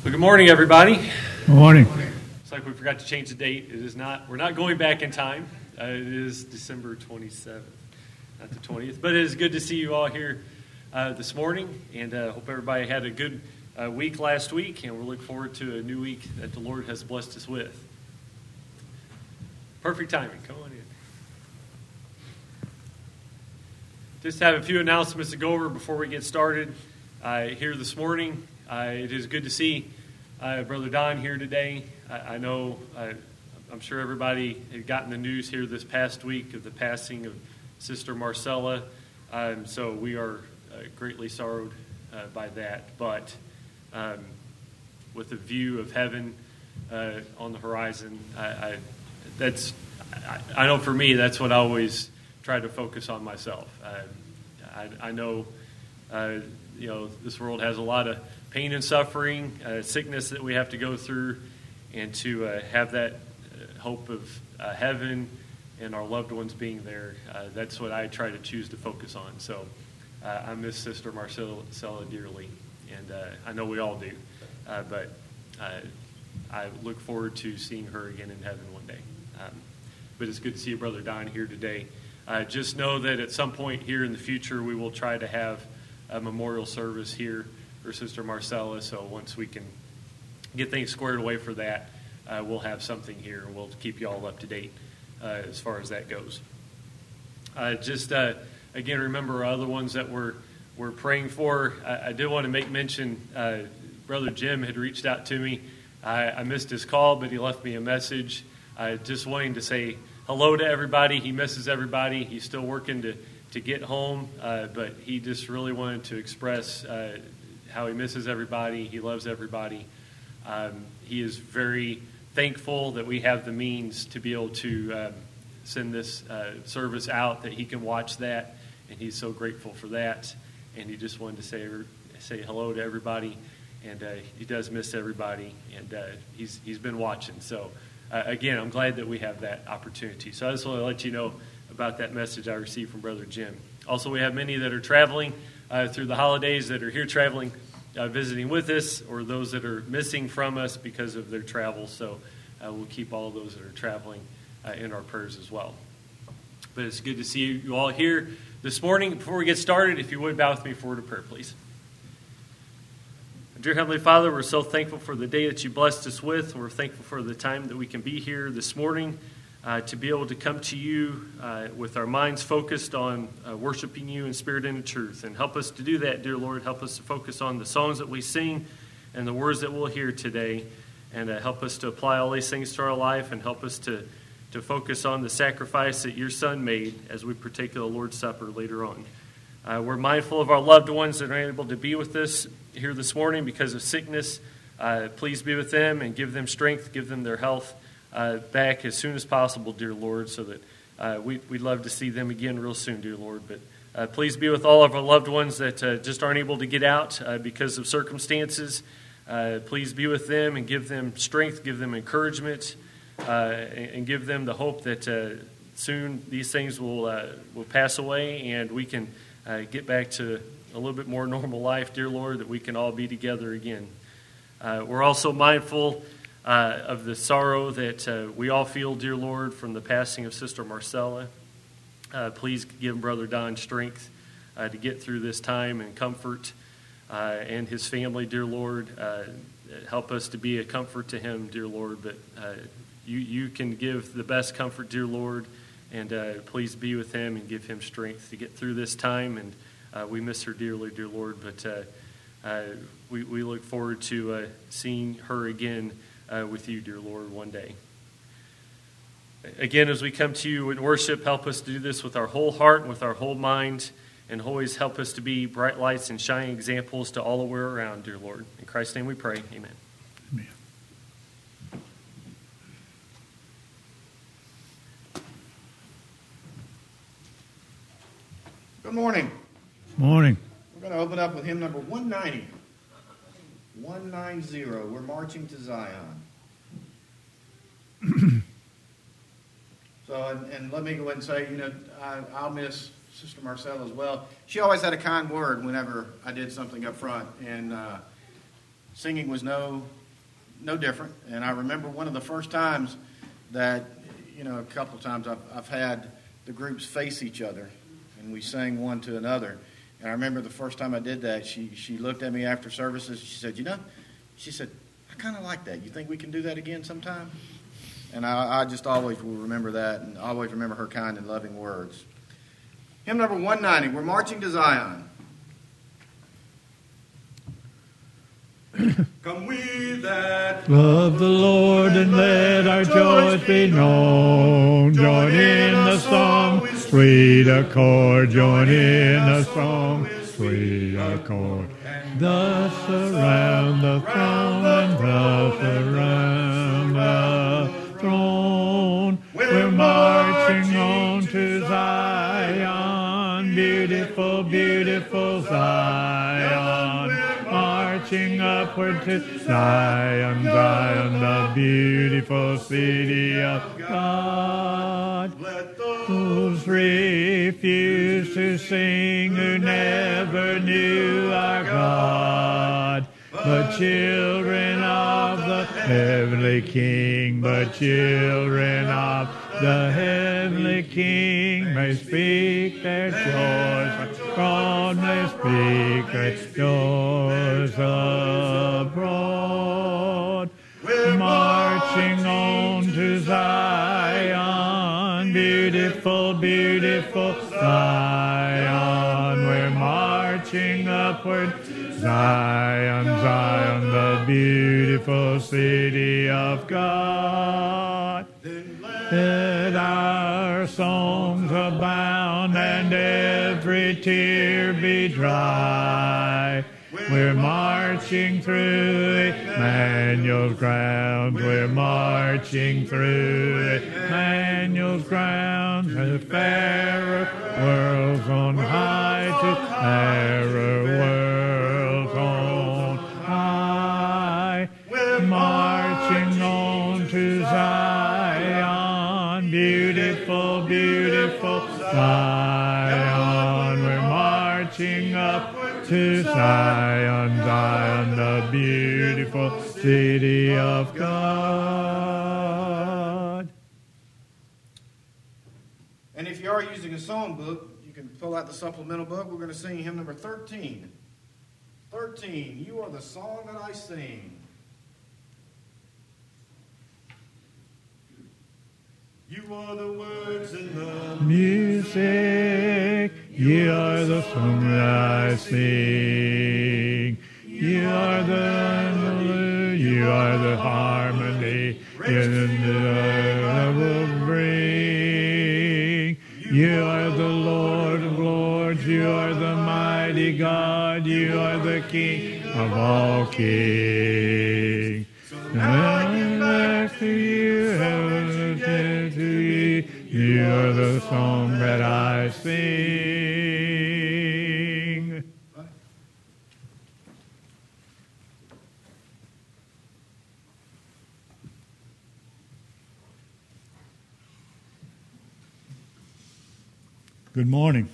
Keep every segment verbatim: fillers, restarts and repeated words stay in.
Well, good morning, everybody. Good morning. It's like we forgot to change the date. It is not. We're not going back in time. Uh, it is December twenty-seventh, not the twentieth. But it is good to see you all here uh, this morning, and uh, hope everybody had a good uh, week last week, and we'll look forward to a new week that the Lord has blessed us with. Perfect timing. Come on in. Just have a few announcements to go over before we get started uh, here this morning. Uh, it is good to see uh, Brother Don here today. I, I know, uh, I'm sure everybody had gotten the news here this past week of the passing of Sister Marcella. Um, so we are uh, greatly sorrowed uh, by that. But um, with a view of heaven uh, on the horizon, I, I that's I, I know for me that's what I always try to focus on myself. Uh, I, I know, uh, you know, this world has a lot of pain and suffering, uh, sickness that we have to go through, and to uh, have that uh, hope of uh, heaven and our loved ones being there, uh, that's what I try to choose to focus on. So uh, I miss Sister Marcella dearly, and uh, I know we all do, uh, but uh, I look forward to seeing her again in heaven one day. Um, but it's good to see you, Brother Don, here today. Uh, just know that at some point here in the future, we will try to have a memorial service here for Sister Marcella. So once we can get things squared away for that, uh, we'll have something here, and we'll keep you all up to date uh, as far as that goes. Uh, just uh, again, remember other ones that we're we're praying for. I, I did want to make mention. Uh, Brother Jim had reached out to me. I, I missed his call, but he left me a message, uh, just wanting to say hello to everybody. He misses everybody. He's still working to to get home, uh, but he just really wanted to express uh, how he misses everybody. He loves everybody. Um, he is very thankful that we have the means to be able to um, send this uh, service out, that he can watch that, and he's so grateful for that. And he just wanted to say say hello to everybody, and uh, he does miss everybody, and uh, he's he's been watching. So uh, again, I'm glad that we have that opportunity. So I just want to let you know about that message I received from Brother Jim. Also, we have many that are traveling uh, through the holidays, that are here traveling, uh, visiting with us, or those that are missing from us because of their travel. So uh, we'll keep all of those that are traveling uh, in our prayers as well. But it's good to see you all here this morning. Before we get started, if you would bow with me for a word of prayer, please. Dear Heavenly Father, we're so thankful for the day that you blessed us with. We're thankful for the time that we can be here this morning uh, to be able to come to you uh, with our minds focused on uh, worshiping you in spirit and in truth. And help us to do that, dear Lord. Help us to focus on the songs that we sing and the words that we'll hear today. And uh, help us to apply all these things to our life, and help us to, to focus on the sacrifice that your Son made as we partake of the Lord's Supper later on. Uh, we're mindful of our loved ones that are unable to be with us here this morning because of sickness. Uh, please be with them and give them strength, give them their health uh, back as soon as possible, dear Lord, so that uh, we, we'd love to see them again real soon, dear Lord. But uh, please be with all of our loved ones that uh, just aren't able to get out uh, because of circumstances. Uh, please be with them and give them strength, give them encouragement, uh, and, and give them the hope that uh, soon these things will uh, will pass away, and we can uh, get back to a little bit more normal life, dear Lord, that we can all be together again. Uh, we're also mindful uh, of the sorrow that uh, we all feel, dear Lord, from the passing of Sister Marcella. Uh, please give Brother Don strength uh, to get through this time, and comfort uh, and his family, dear Lord. Uh, help us to be a comfort to him, dear Lord, but uh, you, you can give the best comfort, dear Lord, and uh, please be with him and give him strength to get through this time. And uh, we miss her dearly, dear Lord, but uh, uh, we, we look forward to uh, seeing her again uh, with you, dear Lord, one day. Again, as we come to you in worship, help us to do this with our whole heart and with our whole mind, and always help us to be bright lights and shining examples to all that we're around, dear Lord. In Christ's name we pray, amen. Amen. Good morning. Morning. We're going to open up with hymn number one ninety. one ninety. We're marching to Zion. So, and, and let me go ahead and say, you know, I, I'll miss Sister Marcella as well. She always had a kind word whenever I did something up front, and uh, singing was no no different. And I remember one of the first times that, you know, a couple of times I've, I've had the groups face each other, and we sang one to another. And I remember the first time I did that, she she looked at me after services. She said, you know, she said, I kind of like that. You think we can do that again sometime? And I, I just always will remember that, and always remember her kind and loving words. Hymn number one ninety, We're Marching to Zion. Come we that love the Lord and let our joys be known. Join in the song with sweet accord. Join in the song with sweet accord. Thus around the throne and thus around the throne. We're marching on to Zion. Beautiful, beautiful Zion. Marching upward to Zion, Zion, the beautiful city of God. Those refuse to sing who never knew our God, but children of the heavenly King, but children of the heavenly King may speak their joys. God may speak their joys abroad. We're marching on to Zion, beautiful, beautiful Zion. We're marching upward, Zion, Zion, the beautiful city of God. Let our songs abound and every tear be dry. We're marching through Emmanuel's grounds. We're marching through Emmanuel's grounds. To fairer worlds on high, to fairer worlds on high. We're marching on to Zion, beautiful, beautiful Zion. We're marching up to Zion, Zion, the beautiful city of God. And if you are using a song book, you can pull out the supplemental book. We're going to sing hymn number thirteen. thirteen, You Are the Song That I Sing. You are the words in the music. You are the song that I sing. You are the you are the harmony I will bring. You are the Lord of Lords. You are the mighty God. You are the King of all kings. And I give back to you, heaven to you. You are the song that I sing. Good morning.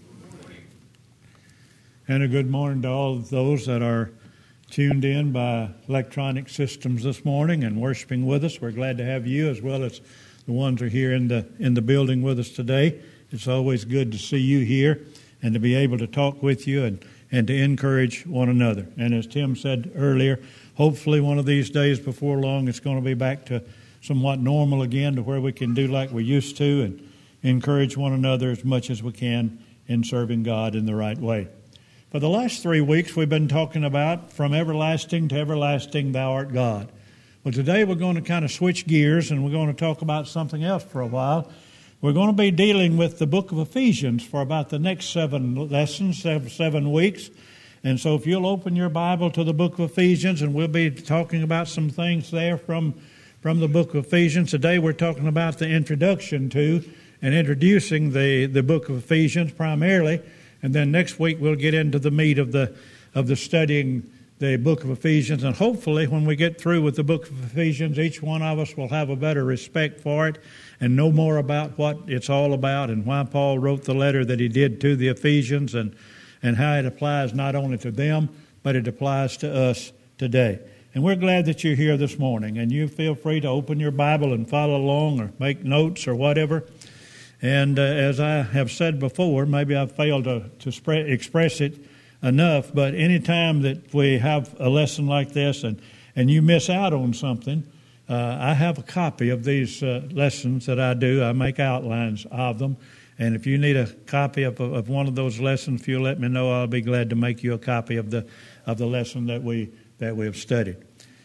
And a good morning to all of those that are tuned in by electronic systems this morning and worshiping with us. We're glad to have you as well as the ones who are here in the in the building with us today. It's always good to see you here and to be able to talk with you and, and to encourage one another. And as Tim said earlier, hopefully one of these days before long it's going to be back to somewhat normal again, to where we can do like we used to and encourage one another as much as we can in serving God in the right way. For the last three weeks, we've been talking about from everlasting to everlasting, thou art God. Well, today we're going to kind of switch gears and we're going to talk about something else for a while. We're going to be dealing with the book of Ephesians for about the next seven lessons, seven, seven weeks. And so if you'll open your Bible to the book of Ephesians, and we'll be talking about some things there from, from the book of Ephesians. Today we're talking about the introduction to and introducing the, the book of Ephesians primarily. And then next week we'll get into the meat of the of the studying the book of Ephesians. And hopefully when we get through with the book of Ephesians, each one of us will have a better respect for it and know more about what it's all about and why Paul wrote the letter that he did to the Ephesians, and, and how it applies not only to them, but it applies to us today. And we're glad that you're here this morning. And you feel free to open your Bible and follow along or make notes or whatever. And uh, as I have said before, maybe I've failed to, to spread, express it enough, but any time that we have a lesson like this and, and you miss out on something, uh, I have a copy of these uh, lessons that I do. I make outlines of them. And if you need a copy of, of one of those lessons, if you'll let me know, I'll be glad to make you a copy of the of the lesson that we that we have studied.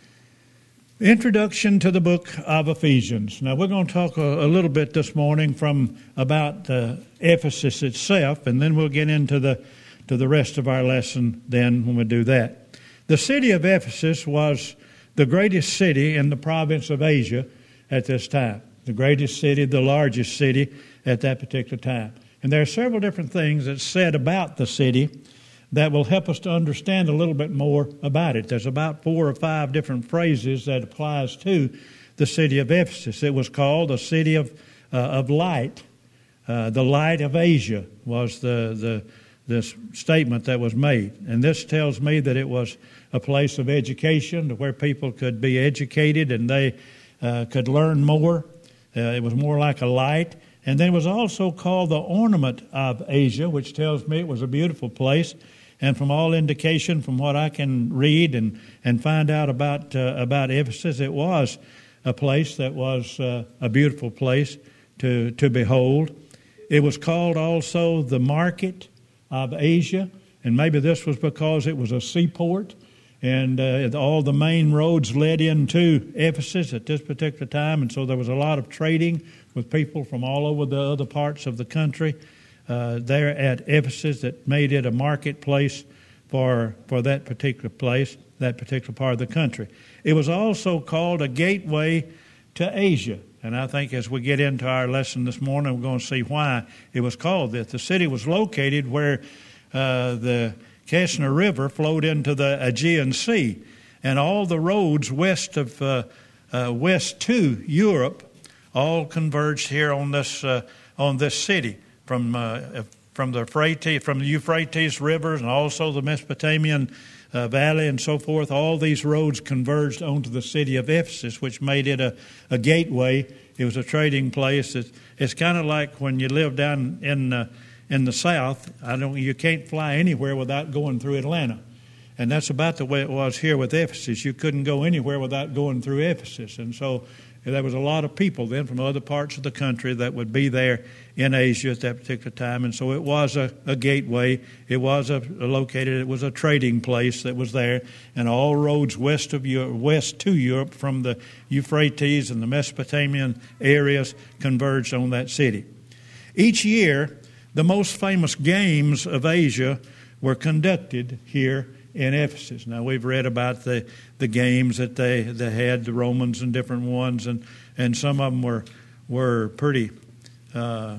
Introduction to the book of Ephesians. Now, we're going to talk a, a little bit this morning from about uh, Ephesus itself, and then we'll get into the to the rest of our lesson then when we do that. The city of Ephesus was the greatest city in the province of Asia at this time. The greatest city, the largest city at that particular time. And there are several different things that's said about the city that will help us to understand a little bit more about it. There's about four or five different phrases that applies to the city of Ephesus. It was called the city of uh, of light. Uh, the light of Asia was the, the this statement that was made. And this tells me that it was a place of education where people could be educated and they uh, could learn more. Uh, it was more like a light. And then it was also called the ornament of Asia, which tells me it was a beautiful place. And from all indication, from what I can read and, and find out about uh, about Ephesus, it was a place that was uh, a beautiful place to, to behold. It was called also the market of Asia, and maybe this was because it was a seaport, and uh, all the main roads led into Ephesus at this particular time, and so there was a lot of trading with people from all over the other parts of the country uh, there at Ephesus that made it a marketplace for for that particular place, that particular part of the country. It was also called a gateway to Asia. And I think as we get into our lesson this morning, we're going to see why it was called this. The city was located where uh, the Kesner River flowed into the Aegean Sea. And all the roads west of uh, uh, west to Europe all converged here on this uh, on this city from uh, from the Euphrates, from the Euphrates rivers and also the Mesopotamian uh, valley and so forth. All these roads converged onto the city of Ephesus, which made it a, a gateway. It was a trading place. It's, it's kind of like when you live down in uh, in the South. I don't. You can't fly anywhere without going through Atlanta. And that's about the way it was here with Ephesus. You couldn't go anywhere without going through Ephesus. And so there was a lot of people then from other parts of the country that would be there in Asia at that particular time. And so it was a, a gateway. It was a, a located, it was a trading place that was there. And all roads west of Europe, west to Europe from the Euphrates and the Mesopotamian areas converged on that city. Each year, the most famous games of Asia were conducted here in Ephesus. Now, we've read about the, the games that they, they had, the Romans and different ones, and, and some of them were were pretty uh,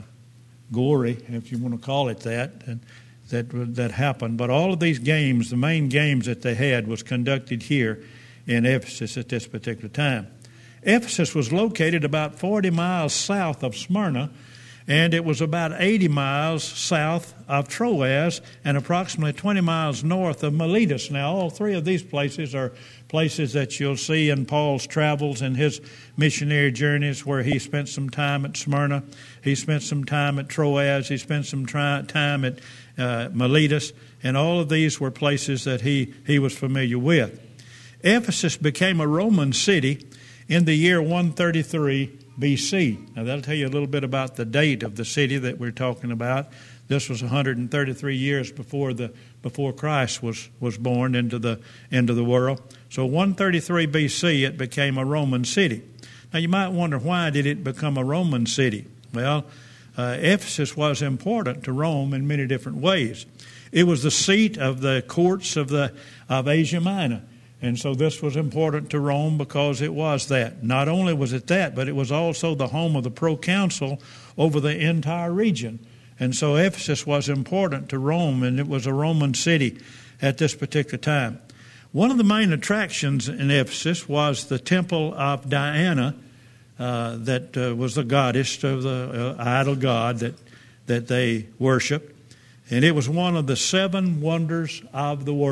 gory, if you want to call it that, and that that happened. But all of these games, the main games that they had, was conducted here in Ephesus at this particular time. Ephesus was located about forty miles south of Smyrna, and it was about eighty miles south of Troas and approximately twenty miles north of Miletus. Now, all three of these places are places that you'll see in Paul's travels and his missionary journeys, where he spent some time at Smyrna, he spent some time at Troas, he spent some tri- time at uh, Miletus, and all of these were places that he, he was familiar with. Ephesus became a Roman city in the year one thirty-three B C. Now, that'll tell you a little bit about the date of the city that we're talking about. This was one hundred thirty-three years before the before Christ was, was born into the into the world. So one thirty-three B C, it became a Roman city. Now, you might wonder, why did it become a Roman city? Well, uh, Ephesus was important to Rome in many different ways. It was the seat of the courts of the of Asia Minor. And so this was important to Rome because it was that. Not only was it that, but it was also the home of the proconsul over the entire region. And so Ephesus was important to Rome, and it was a Roman city at this particular time. One of the main attractions in Ephesus was the temple of Diana, uh, that uh, was the goddess of the uh, idol god that, that they worshiped. And it was one of the seven wonders of the world.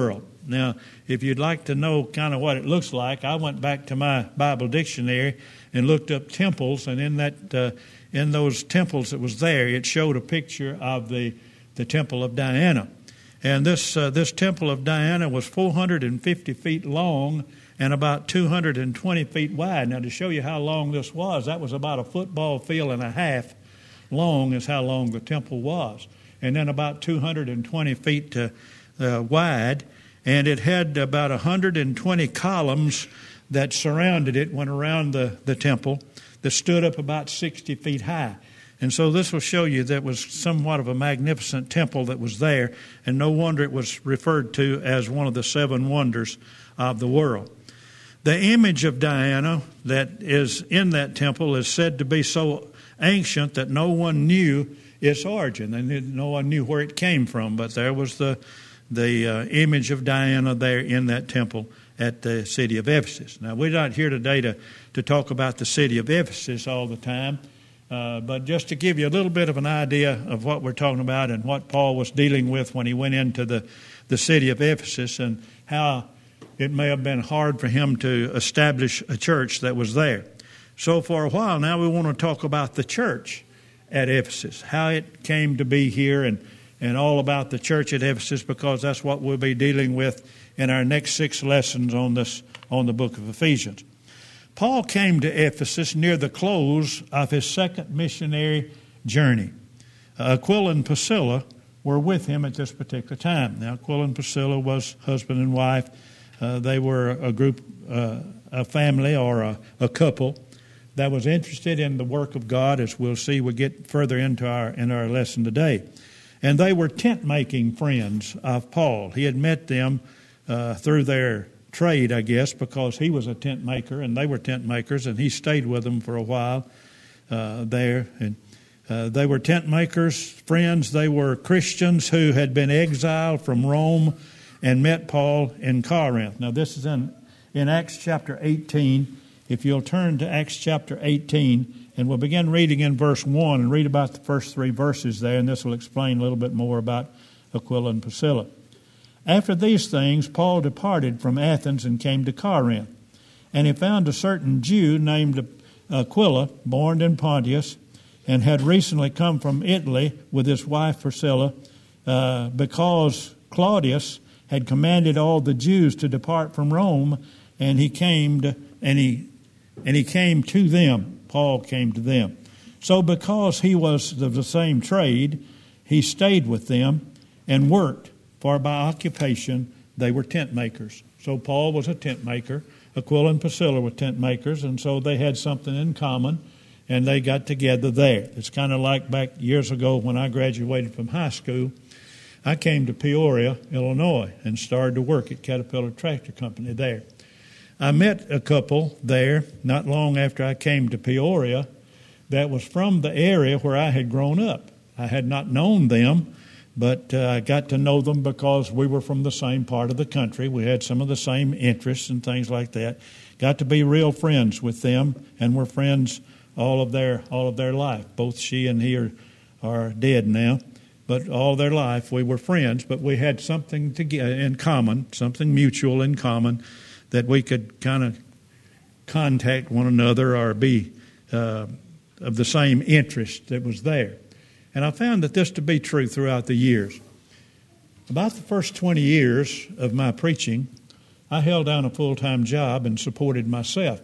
Now, if you'd like to know kind of what it looks like, I went back to my Bible dictionary and looked up temples, and in that uh, in those temples that was there, it showed a picture of the, the Temple of Diana. And this uh, this Temple of Diana was four hundred fifty feet long and about two hundred twenty feet wide. Now, to show you how long this was, that was about a football field and a half long is how long the temple was. And then about two hundred twenty feet uh, uh, wide. And it had about one hundred twenty columns that surrounded it, went around the, the temple, that stood up about sixty feet high. And so this will show you that it was somewhat of a magnificent temple that was there, and no wonder it was referred to as one of the seven wonders of the world. The image of Diana that is in that temple is said to be so ancient that no one knew its origin, and no one knew where it came from, but there was the, the uh, image of Diana there in that temple at the city of Ephesus. Now, we're not here today to, to talk about the city of Ephesus all the time, Uh, but just to give you a little bit of an idea of what we're talking about and what Paul was dealing with when he went into the, the city of Ephesus, and how it may have been hard for him to establish a church that was there. So for a while now, we want to talk about the church at Ephesus, how it came to be here, and, and all about the church at Ephesus, because that's what we'll be dealing with in our next six lessons on this on the book of Ephesians. Paul came to Ephesus near the close of his second missionary journey. Uh, Aquila and Priscilla were with him at this particular time. Now, Aquila and Priscilla was husband and wife. Uh, they were a group, uh, a family, or a, a couple that was interested in the work of God, as we'll see we get further into our in our lesson today. And they were tent-making friends of Paul. He had met them uh, through their trade, I guess, because he was a tent maker and they were tent makers, and he stayed with them for a while uh, there. And uh, they were tent makers, friends. They were Christians who had been exiled from Rome and met Paul in Corinth. Now, this is in, in Acts chapter eighteen. If you'll turn to Acts chapter eighteen, and we'll begin reading in verse one and read about the first three verses there, and this will explain a little bit more about Aquila and Priscilla. After these things, Paul departed from Athens and came to Corinth. And he found a certain Jew named Aquila, born in Pontus, and had recently come from Italy with his wife Priscilla, uh, because Claudius had commanded all the Jews to depart from Rome, and he came to, and he and he came to them. Paul came to them. So because he was of the same trade, he stayed with them and worked. For by occupation, they were tent makers. So Paul was a tent maker. Aquila and Priscilla were tent makers, and so they had something in common, and they got together there. It's kind of like back years ago when I graduated from high school. I came to Peoria, Illinois, and started to work at Caterpillar Tractor Company there. I met a couple there not long after I came to Peoria that was from the area where I had grown up. I had not known them, but uh, I got to know them because we were from the same part of the country. We had some of the same interests and things like that. Got to be real friends with them, and we're friends all of their all of their life. Both she and he are, are dead now, but all their life we were friends. But we had something to get in common, something mutual in common, that we could kind of contact one another or be uh, of the same interest that was there. And I found that this to be true throughout the years. About the first twenty years of my preaching, I held down a full-time job and supported myself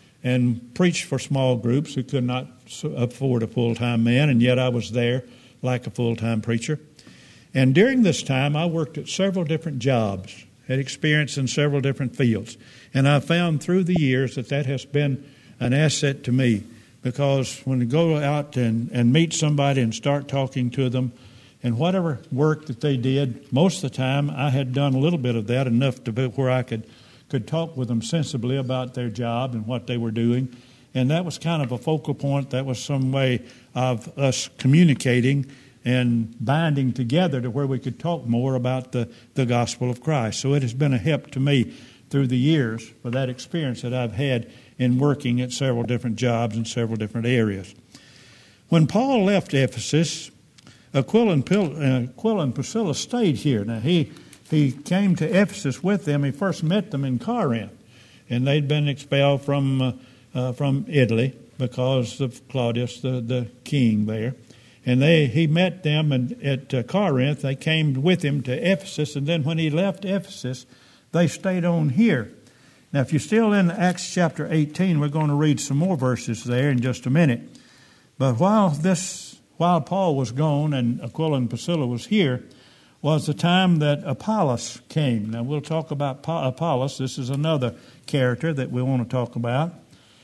and preached for small groups who could not afford a full-time man, and yet I was there like a full-time preacher. And during this time, I worked at several different jobs, had experience in several different fields. And I found through the years that that has been an asset to me. Because when you go out and, and meet somebody and start talking to them, and whatever work that they did, most of the time I had done a little bit of that, enough to be where I could, could talk with them sensibly about their job and what they were doing. And that was kind of a focal point. That was some way of us communicating and binding together to where we could talk more about the, the gospel of Christ. So it has been a help to me through the years for that experience that I've had in working at several different jobs in several different areas. When Paul left Ephesus, Aquila and, Pil- uh, Aquila and Priscilla stayed here. Now, he he came to Ephesus with them. He first met them in Corinth, and they'd been expelled from uh, uh, from Italy because of Claudius, the, the king there. And they he met them in, at uh, Corinth. They came with him to Ephesus, and then when he left Ephesus, they stayed on here. Now, if you're still in Acts chapter eighteen, we're going to read some more verses there in just a minute. But while this, while Paul was gone and Aquila and Priscilla was here, was the time that Apollos came. Now, we'll talk about Apollos. This is another character that we want to talk about.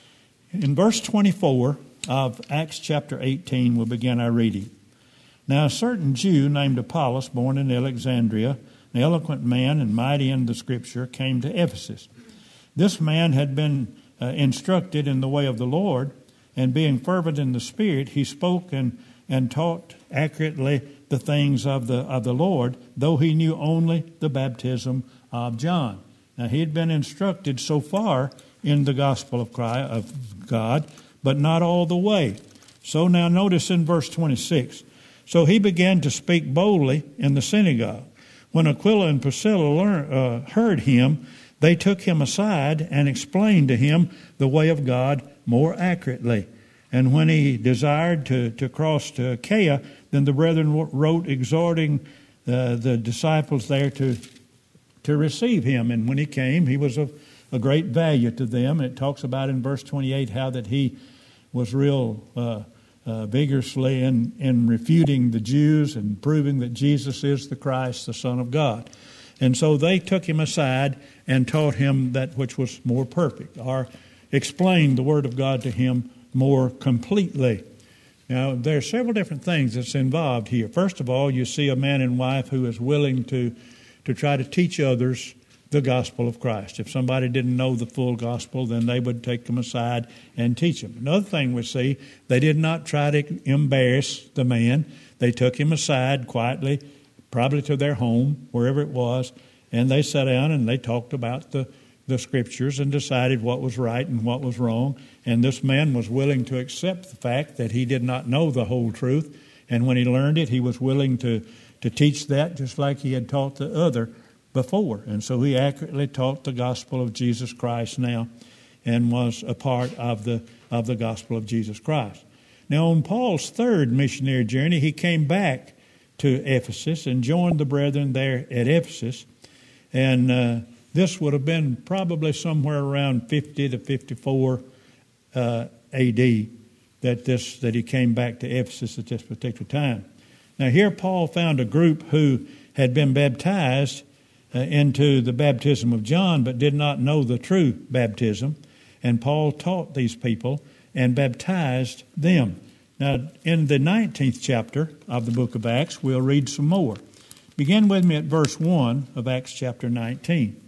In verse twenty-four of Acts chapter eighteen, we'll begin our reading. Now, a certain Jew named Apollos, born in Alexandria, an eloquent man and mighty in the Scripture, came to Ephesus. This man had been uh, instructed in the way of the Lord, and being fervent in the Spirit, he spoke and, and taught accurately the things of the of the Lord, though he knew only the baptism of John. Now, he had been instructed so far in the gospel of Christ, of God, but not all the way. So now notice in verse twenty-six, so he began to speak boldly in the synagogue. When Aquila and Priscilla learned, uh, heard him, they took him aside and explained to him the way of God more accurately. And when he desired to, to cross to Achaia, then the brethren wrote exhorting uh, the disciples there to, to receive him. And when he came, he was of a great value to them. It talks about in verse twenty-eight how that he was real uh, uh, vigorously in, in refuting the Jews and proving that Jesus is the Christ, the Son of God. And so they took him aside and taught him that which was more perfect, or explained the Word of God to him more completely. Now, there are several different things that's involved here. First of all, you see a man and wife who is willing to, to try to teach others the gospel of Christ. If somebody didn't know the full gospel, then they would take them aside and teach them. Another thing we see, they did not try to embarrass the man. They took him aside quietly, probably to their home, wherever it was, and they sat down and they talked about the, the Scriptures and decided what was right and what was wrong. And this man was willing to accept the fact that he did not know the whole truth, and when he learned it, he was willing to, to teach that just like he had taught the other before. And so he accurately taught the gospel of Jesus Christ now and was a part of the of the gospel of Jesus Christ. Now, on Paul's third missionary journey, he came back to Ephesus and joined the brethren there at Ephesus. And uh, this would have been probably somewhere around fifty to fifty-four uh, A D that this that he came back to Ephesus at this particular time. Now, here Paul found a group who had been baptized uh, into the baptism of John, but did not know the true baptism. And Paul taught these people and baptized them. Now, in the nineteenth chapter of the book of Acts, we'll read some more. Begin with me at verse one of Acts chapter nineteen.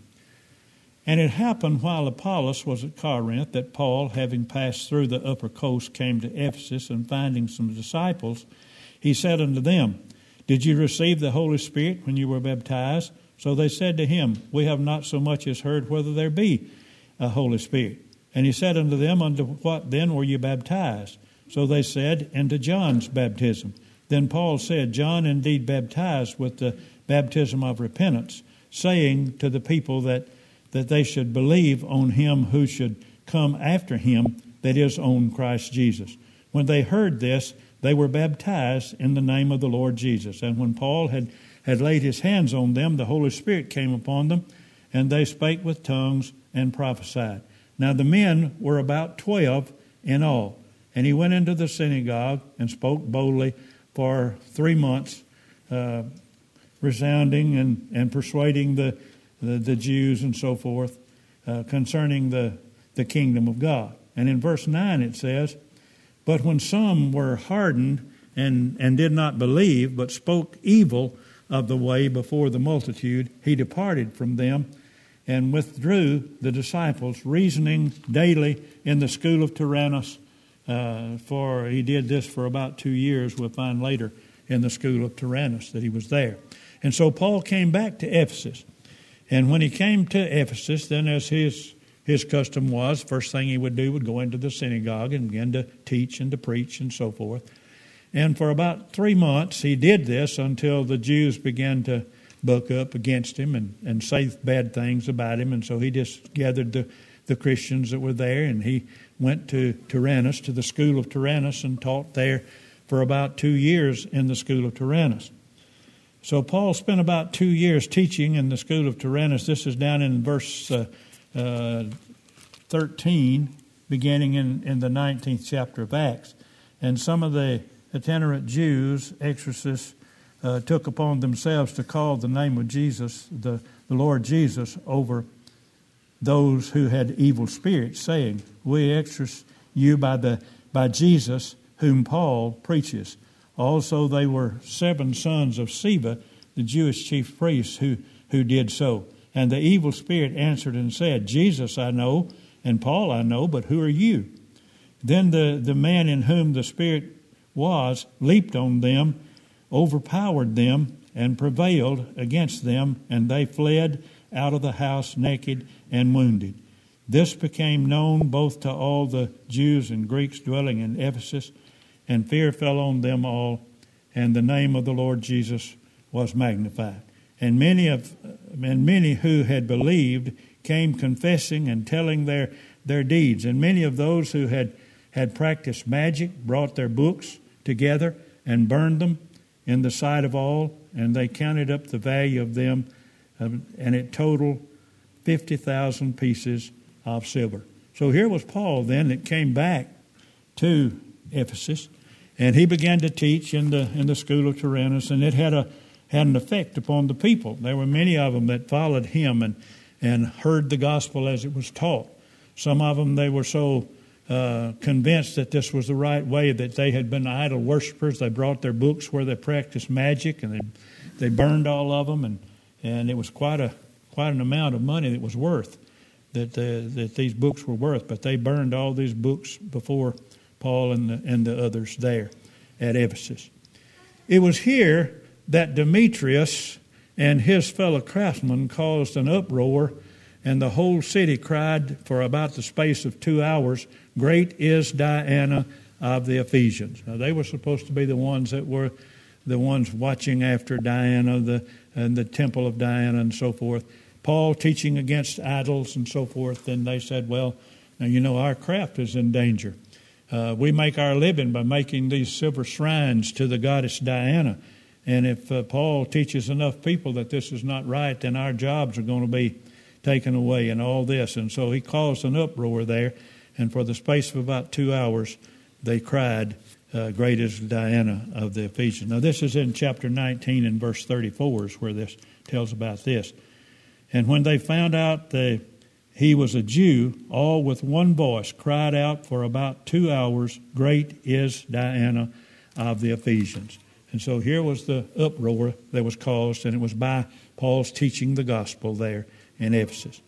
And it happened while Apollos was at Corinth that Paul, having passed through the upper coast, came to Ephesus, and finding some disciples, he said unto them, Did you receive the Holy Spirit when you were baptized? So they said to him, We have not so much as heard whether there be a Holy Spirit. And he said unto them, Unto what then were you baptized? So they said, Into John's baptism. Then Paul said, John indeed baptized with the baptism of repentance, saying to the people that, that they should believe on him who should come after him, that is, on Christ Jesus. When they heard this, they were baptized in the name of the Lord Jesus. And when Paul had, had laid his hands on them, the Holy Spirit came upon them, and they spake with tongues and prophesied. Now the men were about twelve in all. And he went into the synagogue and spoke boldly for three months, uh, resounding and, and persuading the, the, the Jews and so forth uh, concerning the, the kingdom of God. And in verse nine it says, But when some were hardened and, and did not believe, but spoke evil of the way before the multitude, he departed from them and withdrew the disciples, reasoning daily in the school of Tyrannus. Uh, for he did this for about two years. We'll find later in the school of Tyrannus that he was there. And so Paul came back to Ephesus. And when he came to Ephesus, then as his his custom was, first thing he would do would go into the synagogue and begin to teach and to preach and so forth. And for about three months he did this until the Jews began to, buck up against him and, and say bad things about him. And so he just gathered the, the Christians that were there, and he went to Tyrannus, to the school of Tyrannus, and taught there for about two years in the school of Tyrannus. So Paul spent about two years teaching in the school of Tyrannus. This is down in verse uh, uh, thirteen, beginning in, in the nineteenth chapter of Acts. And some of the itinerant Jews, exorcists, uh, took upon themselves to call the name of Jesus, the, the Lord Jesus, over those who had evil spirits, saying, "We exorcise you by the by Jesus, whom Paul preaches." Also they were seven sons of Sceva, the Jewish chief priests, who, who did so. And the evil spirit answered and said, "Jesus I know, and Paul I know, but who are you?" Then the, the man in whom the spirit was leaped on them, overpowered them, and prevailed against them, and they fled out of the house naked and wounded. This became known both to all the Jews and Greeks dwelling in Ephesus, and fear fell on them all, and the name of the Lord Jesus was magnified. And many of and many who had believed came confessing and telling their, their deeds. And many of those who had, had practiced magic brought their books together and burned them in the sight of all, and they counted up the value of them, um, and it totaled fifty thousand pieces of silver. So here was Paul then that came back to Ephesus, and he began to teach in the in the school of Tyrannus, and it had a had an effect upon the people. There were many of them that followed him and and heard the gospel as it was taught. Some of them, they were so uh, convinced that this was the right way that they had been idol worshipers. They brought their books where they practiced magic, and they they burned all of them, and and it was quite a quite an amount of money that was worth that uh, that these books were worth. But they burned all these books before Paul and the, and the others there at Ephesus. It was here that Demetrius and his fellow craftsmen caused an uproar, and the whole city cried for about the space of two hours, "Great is Diana of the Ephesians." Now, they were supposed to be the ones that were the ones watching after Diana, the and the temple of Diana and so forth. Paul teaching against idols and so forth. Then they said, well, now, you know, our craft is in danger. Uh, we make our living by making these silver shrines to the goddess Diana. And if uh, Paul teaches enough people that this is not right, then our jobs are going to be taken away and all this. And so he caused an uproar there. And for the space of about two hours, they cried, uh, "Great is Diana of the Ephesians." Now, this is in chapter nineteen and verse thirty-four is where this tells about this. "And when they found out that he was a Jew, all with one voice cried out for about two hours, 'Great is Diana of the Ephesians.'" And so here was the uproar that was caused, and it was by Paul's teaching the gospel there in Ephesus.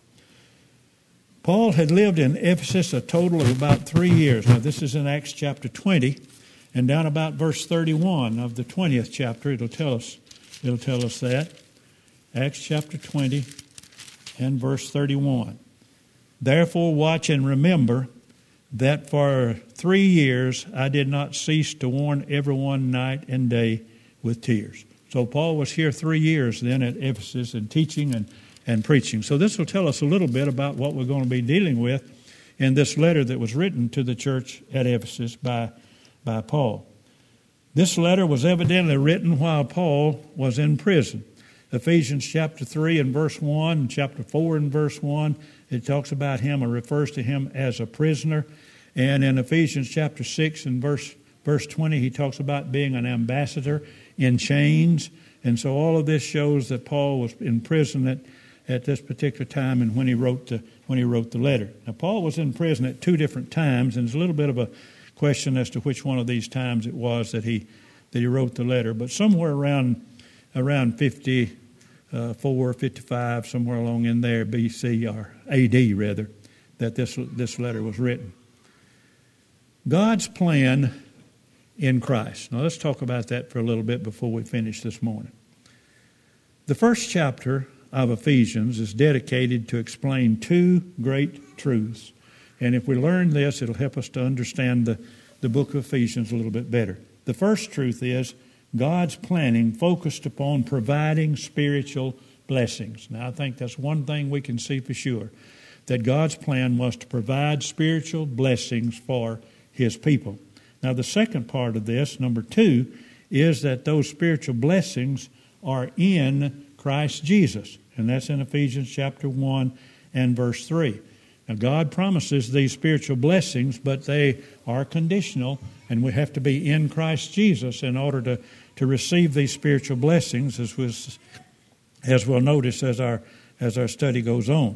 Paul had lived in Ephesus a total of about three years. Now, this is in Acts chapter twenty, and down about verse thirty-one of the twentieth chapter, it'll tell us, it'll tell us that. Acts chapter twenty and verse thirty-one. "Therefore watch and remember that for three years I did not cease to warn everyone night and day with tears." So Paul was here three years then at Ephesus and teaching and, and preaching. So this will tell us a little bit about what we're going to be dealing with in this letter that was written to the church at Ephesus by, by Paul. This letter was evidently written while Paul was in prison. Ephesians chapter three and verse one, and chapter four and verse one, it talks about him or refers to him as a prisoner. And in Ephesians chapter six and verse verse twenty, he talks about being an ambassador in chains. And so all of this shows that Paul was in prison at, at this particular time and when he wrote the when he wrote the letter. Now, Paul was in prison at two different times, and there's a little bit of a question as to which one of these times it was that he that he wrote the letter. But somewhere around around fifty. Uh, four, fifty-five, somewhere along in there, B C or A D rather, that this this letter was written. God's plan in Christ. Now let's talk about that for a little bit before we finish this morning. The first chapter of Ephesians is dedicated to explain two great truths. And if we learn this, it'll help us to understand the, the book of Ephesians a little bit better. The first truth is God's planning focused upon providing spiritual blessings. Now, I think that's one thing we can see for sure, that God's plan was to provide spiritual blessings for His people. Now, the second part of this, number two, is that those spiritual blessings are in Christ Jesus. And that's in Ephesians chapter one and verse three. Now, God promises these spiritual blessings, but they are conditional, and we have to be in Christ Jesus in order to, to receive these spiritual blessings, as was, as we'll notice as our, as our study goes on.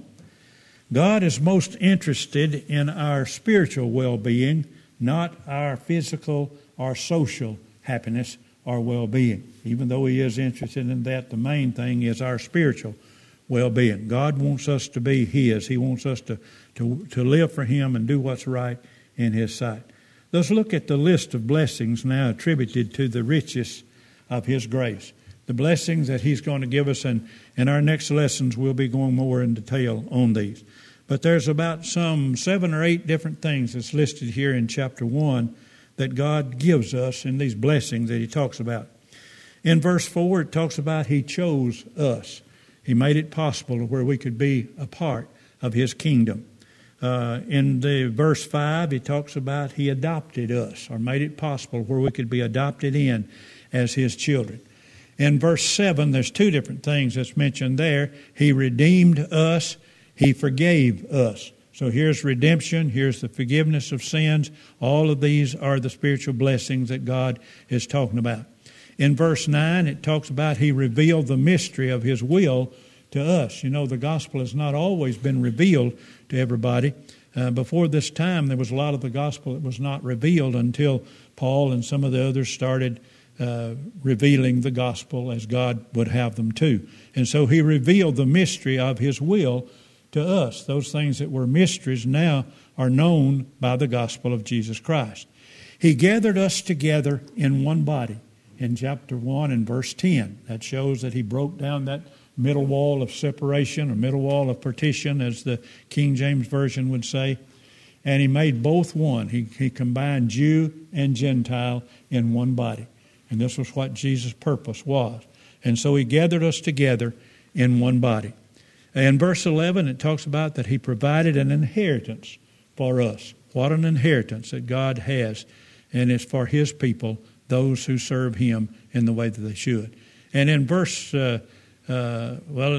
God is most interested in our spiritual well-being, not our physical or social happiness or well-being. Even though He is interested in that, the main thing is our spiritual well-being. God wants us to be His. He wants us to, to, to live for Him and do what's right in His sight. Let's look at the list of blessings now attributed to the richest of His grace. The blessings that He's going to give us, and in our next lessons we'll be going more in detail on these. But there's about some seven or eight different things that's listed here in chapter one that God gives us in these blessings that He talks about. In verse four, it talks about He chose us. He made it possible where we could be a part of His kingdom. Uh, in the verse five, He talks about He adopted us, or made it possible where we could be adopted in as His children. In verse seven, there's two different things that's mentioned there. He redeemed us. He forgave us. So here's redemption. Here's the forgiveness of sins. All of these are the spiritual blessings that God is talking about. In verse nine, it talks about He revealed the mystery of His will to us. You know, the gospel has not always been revealed to everybody. Uh, before this time, there was a lot of the gospel that was not revealed until Paul and some of the others started uh, revealing the gospel as God would have them to. And so He revealed the mystery of His will to us. Those things that were mysteries now are known by the gospel of Jesus Christ. He gathered us together in one body in chapter one and verse ten. That shows that He broke down that middle wall of separation, or middle wall of partition, as the King James Version would say. And He made both one. He, he combined Jew and Gentile in one body. And this was what Jesus' purpose was. And so He gathered us together in one body. In verse eleven, it talks about that He provided an inheritance for us. What an inheritance that God has. And it's for His people, those who serve Him in the way that they should. And in verse, uh, uh, well,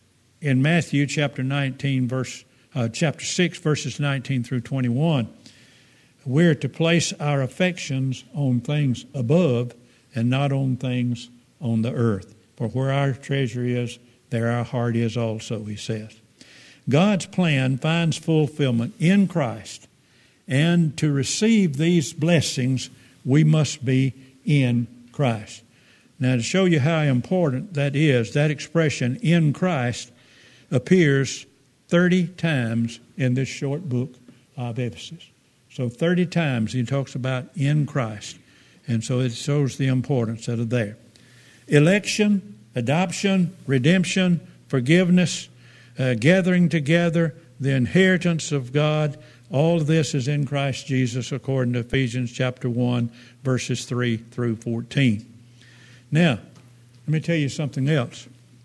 in Matthew chapter nineteen, verse, uh, chapter six, verses nineteen through twenty-one, we're to place our affections on things above and not on things on the earth. For where our treasure is, there our heart is also, He says. God's plan finds fulfillment in Christ, and to receive these blessings, we must be in Christ. Now, to show you how important that is, that expression, in Christ, appears thirty times in this short book of Ephesus. So thirty times He talks about in Christ. And so it shows the importance that are there. Election, adoption, redemption, forgiveness, uh, gathering together, the inheritance of God, all of this is in Christ Jesus according to Ephesians chapter one, verses three through fourteen. Now, let me tell you something else.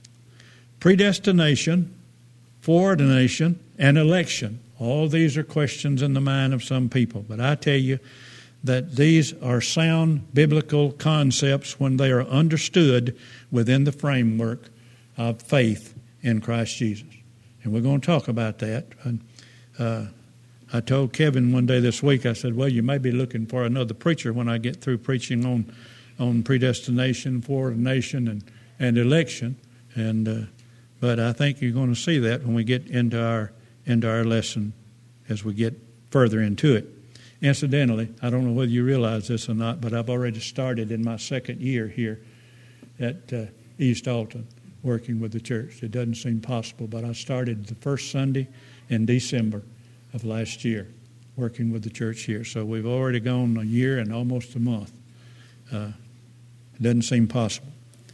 Predestination, foreordination, and election, all these are questions in the mind of some people. But I tell you that these are sound biblical concepts when they are understood within the framework of faith in Christ Jesus. And we're going to talk about that. And, uh, I told Kevin one day this week, I said, well, you may be looking for another preacher when I get through preaching on, on predestination, foreordination, and, and election. And uh, but I think you're going to see that when we get into our into our lesson as we get further into it. Incidentally, I don't know whether you realize this or not, but I've already started in my second year here at uh, East Alton working with the church. It doesn't seem possible, but I started the first Sunday in December of last year working with the church here. So we've already gone a year and almost a month. Uh, it doesn't seem possible.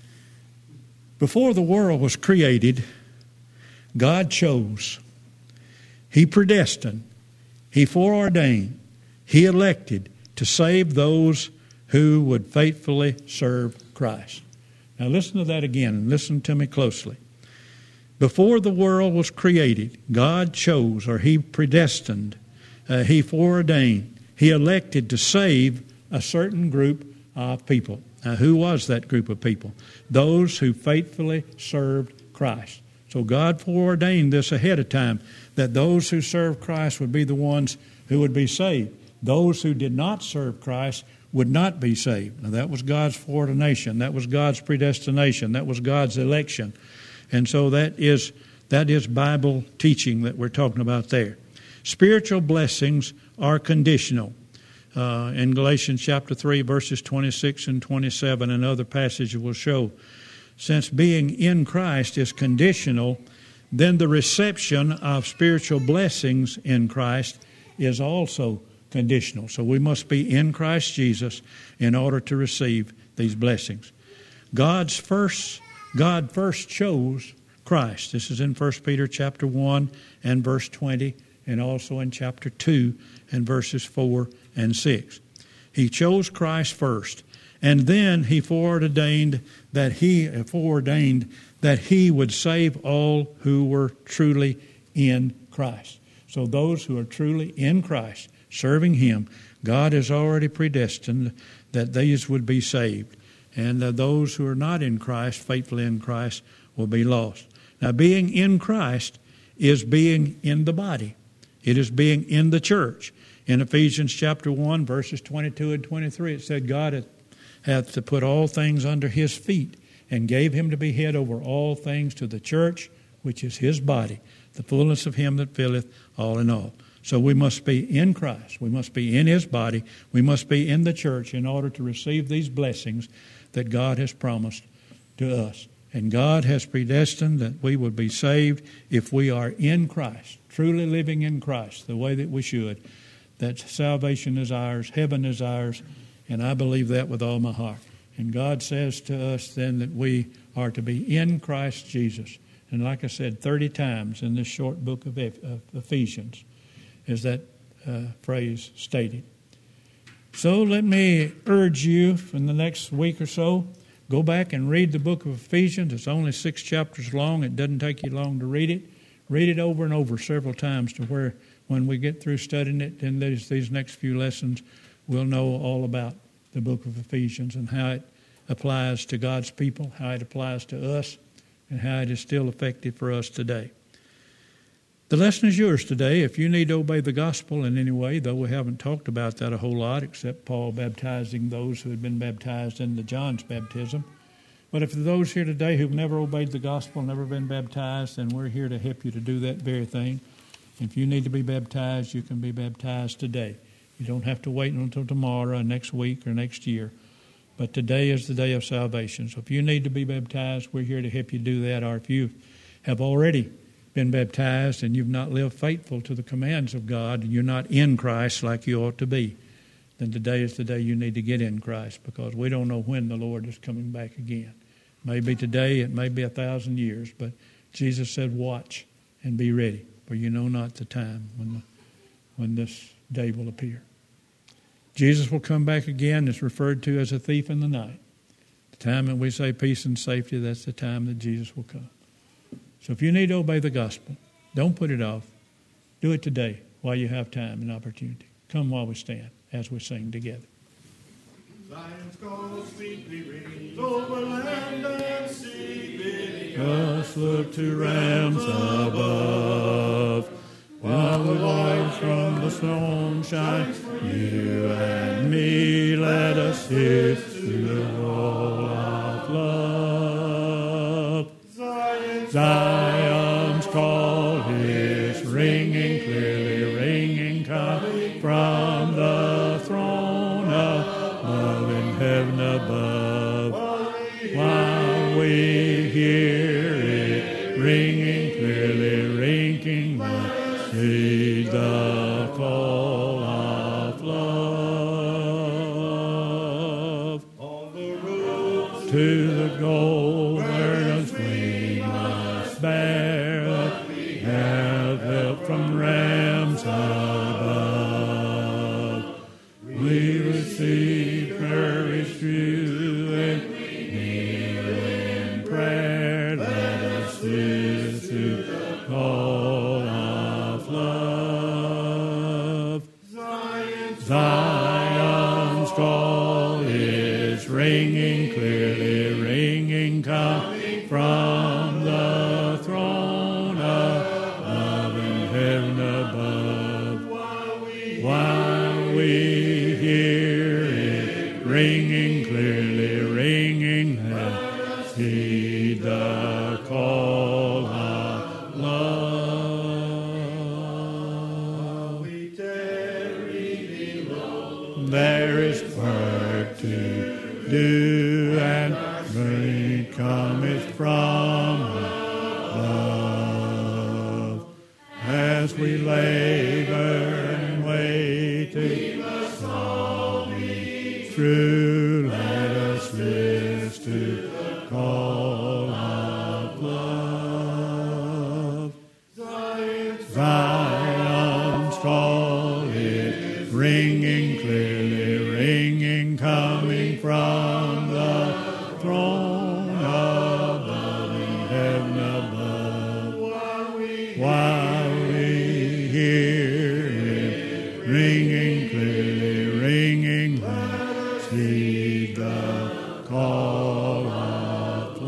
Before the world was created, God chose. He predestined. He foreordained. He elected to save those who would faithfully serve Christ. Now listen to that again, and listen to me closely. Before the world was created, God chose, or He predestined, uh, He foreordained, He elected to save a certain group of people. Now, who was that group of people? Those who faithfully served Christ. So God foreordained this ahead of time, that those who served Christ would be the ones who would be saved. Those who did not serve Christ would not be saved. Now, that was God's foreordination. That was God's predestination. That was God's election. And so that is that is Bible teaching that we're talking about there. Spiritual blessings are conditional. Uh, in Galatians chapter three, verses twenty-six and twenty-seven, and other passages will show. Since being in Christ is conditional, then the reception of spiritual blessings in Christ is also conditional. So we must be in Christ Jesus in order to receive these blessings. God's first, God first chose Christ. This is in First Peter chapter one and verse twenty, and also in chapter two and verses four and six. He chose Christ first, and then He foreordained that He foreordained that He would save all who were truly in Christ. So those who are truly in Christ, serving Him, God has already predestined that these would be saved. And uh, those who are not in Christ, faithfully in Christ, will be lost. Now, being in Christ is being in the body. It is being in the church. In Ephesians chapter one, verses twenty-two and twenty-three, it said, God hath, hath to put all things under His feet, and gave Him to be head over all things to the church, which is His body, the fullness of Him that filleth all in all. So we must be in Christ. We must be in His body. We must be in the church in order to receive these blessings that God has promised to us. And God has predestined that we would be saved if we are in Christ, truly living in Christ the way that we should. That salvation is ours, heaven is ours, and I believe that with all my heart. And God says to us then that we are to be in Christ Jesus. And like I said, thirty times in this short book of Ephesians is that uh, phrase stated. So let me urge you in the next week or so, go back and read the book of Ephesians. It's only six chapters long. It doesn't take you long to read it. Read it over and over several times to where when we get through studying it in these, these next few lessons, we'll know all about the book of Ephesians and how it applies to God's people, how it applies to us, and how it is still effective for us today. The lesson is yours today. If you need to obey the gospel in any way, though we haven't talked about that a whole lot, except Paul baptizing those who had been baptized into John's baptism. But if those here today who've never obeyed the gospel, never been baptized, then we're here to help you to do that very thing. If you need to be baptized, you can be baptized today. You don't have to wait until tomorrow or next week or next year. But today is the day of salvation. So if you need to be baptized, we're here to help you do that. Or if you have already been baptized and you've not lived faithful to the commands of God and you're not in Christ like you ought to be, then today is the day you need to get in Christ, because we don't know when the Lord is coming back again. Maybe today, it may be a thousand years, but Jesus said, watch and be ready, for you know not the time when the, when this day will appear. Jesus will come back again. It's referred to as a thief in the night. The time that we say peace and safety, that's the time that Jesus will come. So if you need to obey the gospel, don't put it off. Do it today while you have time and opportunity. Come while we stand as we sing together. Zion's call sweetly rings over land and sea, bidding us look to realms above, while the light from the throne shines. You and me, let us hear through the roll of love. Zion's, Zion's call is ringing, clearly ringing, coming from the throne above in heaven above. While we hear it ringing, clearly ringing, heed the call of love. on the road To the goal burdens we must bear, have help from realms above. We receive courage true and love. Zion's call is ringing clearly, ringing, coming from the throne above in heaven above. While we hear it ringing clearly, ringing, let's heed the call of love. We tarry below. There is work to do, and mercy cometh from above. As we labor and wait, we must all be true. Let us list to the call of love. Zion's call is ringing clearly, ringing, coming from the throne above in heaven above. While we hear it ringing clearly, ringing, let's heed the call of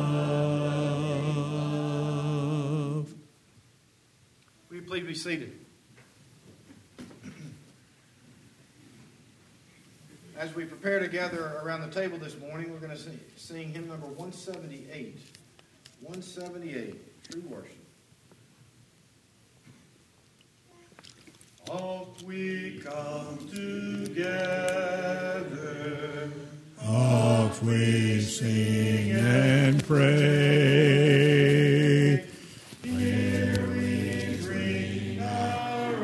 love. Will you please be seated? As we prepare to gather around the table this morning, we're going to sing, sing hymn number one seventy-eight. one seventy-eight, True Worship. Oft we come together, Oft we sing and pray, here we bring our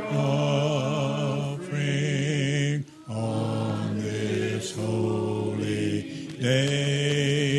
offering on this holy day.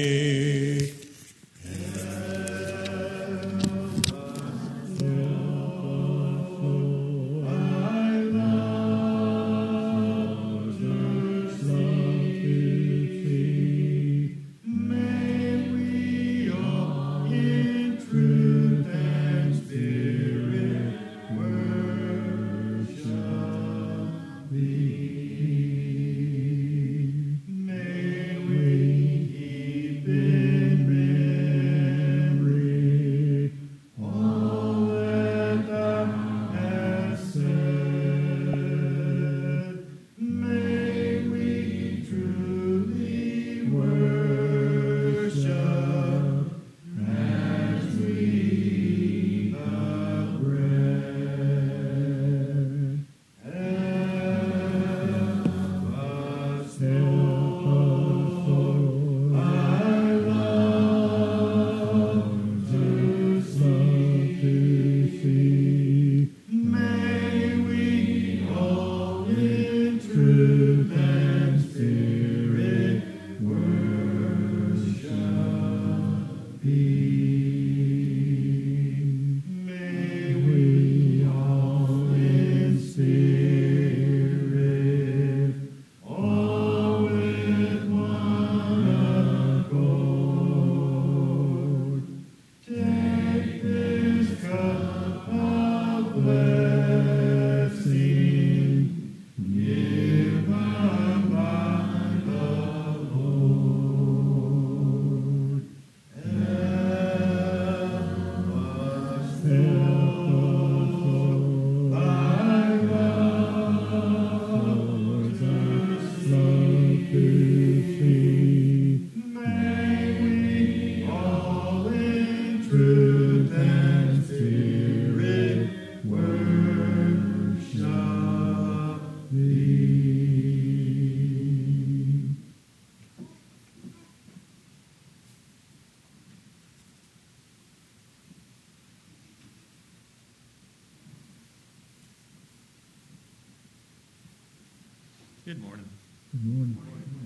Good morning. Good morning.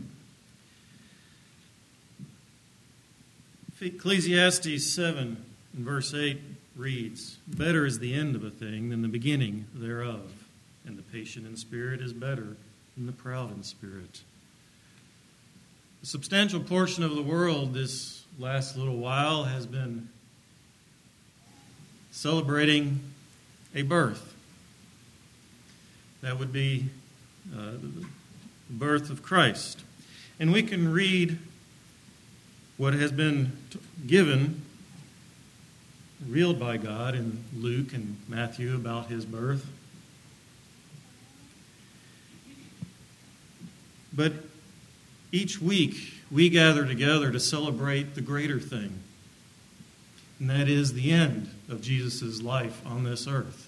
Ecclesiastes seven and verse eight reads, "Better is the end of a thing than the beginning thereof, and the patient in spirit is better than the proud in spirit." A substantial portion of the world this last little while has been celebrating a birth. That would be uh, the birth of Christ. And we can read what has been given, revealed by God in Luke and Matthew about his birth. But each week we gather together to celebrate the greater thing, and that is the end of Jesus' life on this earth.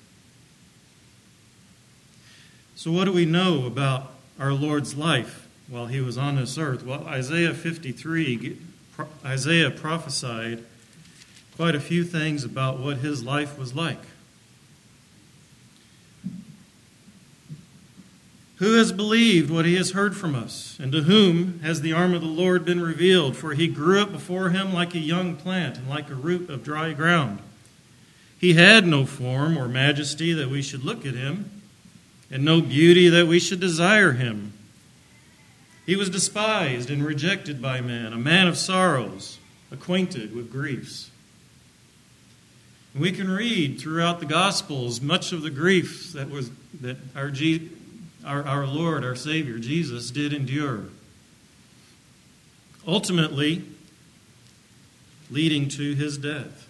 So what do we know about our Lord's life while he was on this earth? Well, Isaiah fifty-three, Isaiah prophesied quite a few things about what his life was like. Who has believed what he has heard from us? And to whom has the arm of the Lord been revealed? For he grew up before him like a young plant and like a root of dry ground. He had no form or majesty that we should look at him, and no beauty that we should desire him. He was despised and rejected by men, a man of sorrows, acquainted with griefs. And we can read throughout the Gospels much of the grief that was that our Jesus Our, our Lord, our Savior, Jesus, did endure. Ultimately, leading to his death.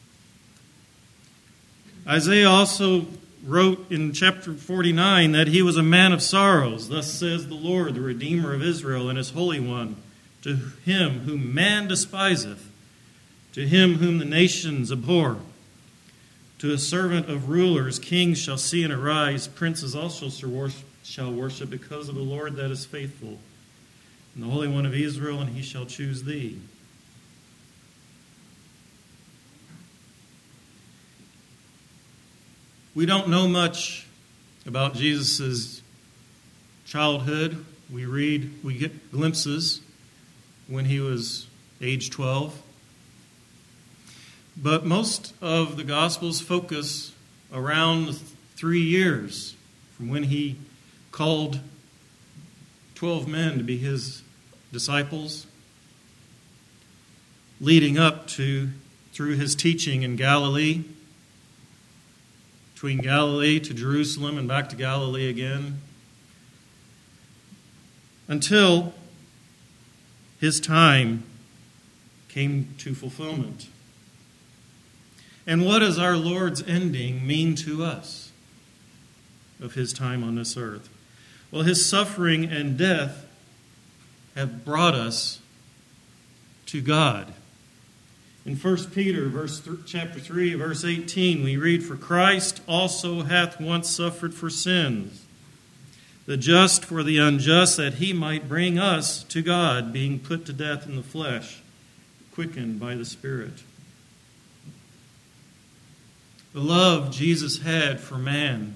Isaiah also wrote in chapter forty-nine that he was a man of sorrows. Thus says the Lord, the Redeemer of Israel and his Holy One, to him whom man despiseth, to him whom the nations abhor. To a servant of rulers, kings shall see and arise, princes also shall worship. shall worship because of the Lord that is faithful, and the Holy One of Israel, and he shall choose thee. We don't know much about Jesus' childhood. We read, we get glimpses when he was age twelve. But most of the Gospels focus around three years from when he called twelve men to be his disciples, leading up to, through his teaching in Galilee, between Galilee to Jerusalem and back to Galilee again, until his time came to fulfillment. And what does our Lord's ending mean to us of his time on this earth? Well, his suffering and death have brought us to God. In First Peter verse th- chapter three, verse eighteen, we read, "For Christ also hath once suffered for sins, the just for the unjust, that he might bring us to God, being put to death in the flesh, quickened by the Spirit." The love Jesus had for man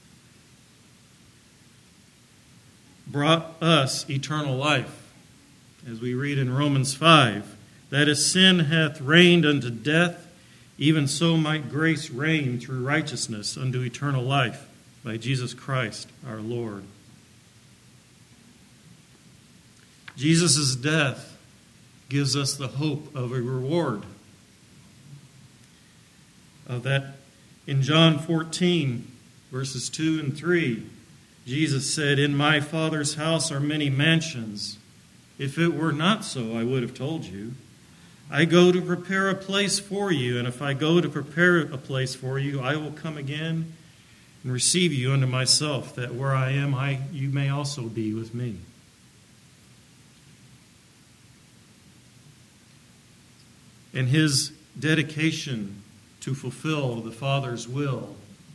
brought us eternal life, as we read in Romans five, that as sin hath reigned unto death, even so might grace reign through righteousness unto eternal life by Jesus Christ our Lord. Jesus' death gives us the hope of a reward. Of that, in John fourteen, verses two and three, Jesus said, "In my Father's house are many mansions. If it were not so, I would have told you. I go to prepare a place for you, and if I go to prepare a place for you, I will come again and receive you unto myself, that where I am, I you may also be with me." And his dedication to fulfill the Father's will,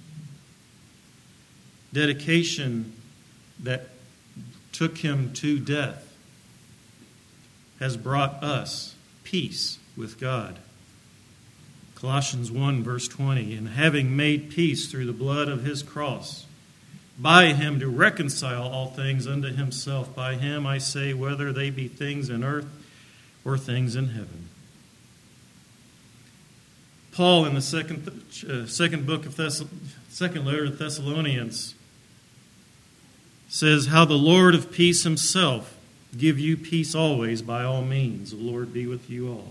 dedication that took him to death, has brought us peace with God. Colossians one, verse twenty, "And having made peace through the blood of his cross, by him to reconcile all things unto himself. By him, I say, whether they be things in earth or things in heaven." Paul, in the second uh, second book of Thess- second letter to Thessalonians, says, "How the Lord of peace himself give you peace always by all means. The Lord be with you all."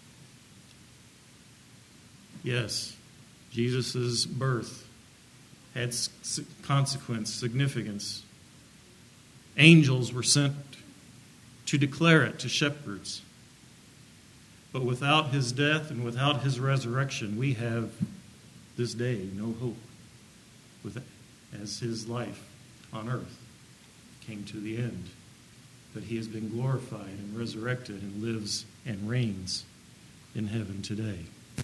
Yes, Jesus' birth had s- consequence, significance. Angels were sent to declare it to shepherds. But without his death and without his resurrection, we have this day no hope, with, as his life on earth came to the end. But he has been glorified and resurrected and lives and reigns in heaven today.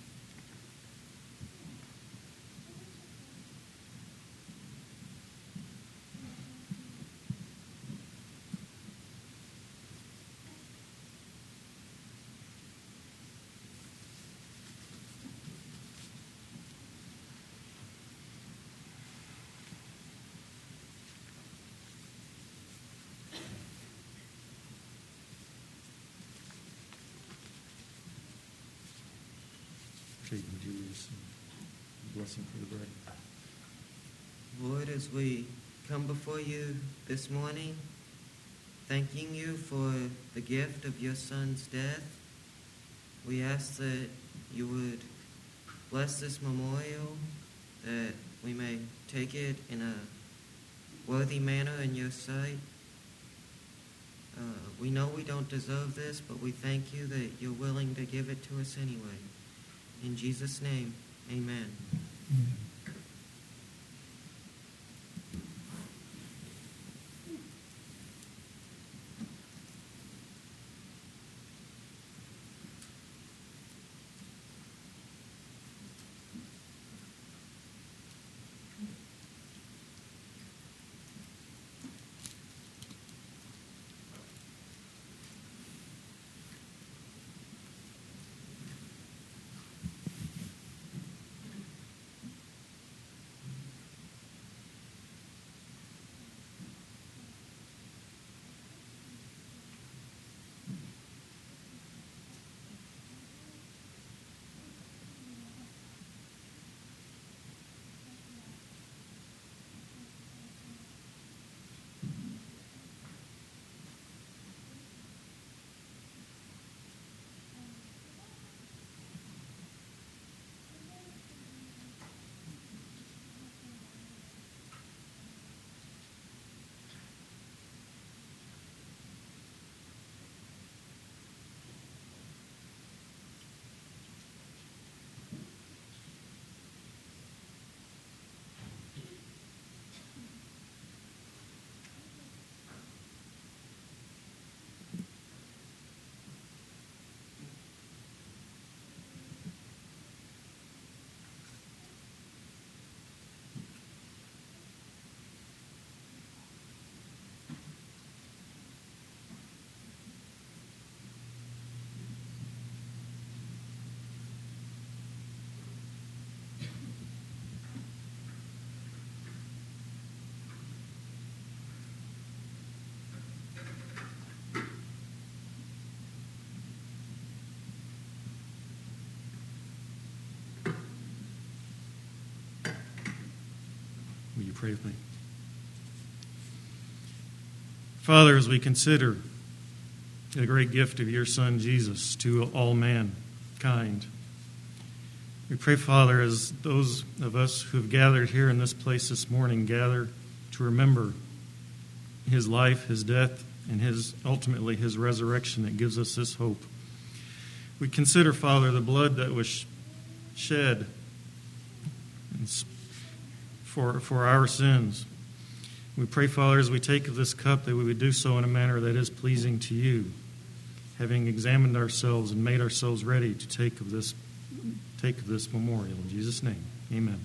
Would you lead us in blessing for the bread? Lord, as we come before you this morning, thanking you for the gift of your Son's death, we ask that you would bless this memorial, that we may take it in a worthy manner in your sight. Uh, we know we don't deserve this, but we thank you that you're willing to give it to us anyway. In Jesus' name, amen. Will you pray with me? Father, as we consider the great gift of your Son, Jesus, to all mankind, we pray, Father, as those of us who have gathered here in this place this morning gather to remember his life, his death, and his ultimately his resurrection that gives us this hope. We consider, Father, the blood that was shed for, for our sins. We pray, Father, as we take of this cup, that we would do so in a manner that is pleasing to you, having examined ourselves and made ourselves ready to take of this, take of this memorial. In Jesus' name, amen.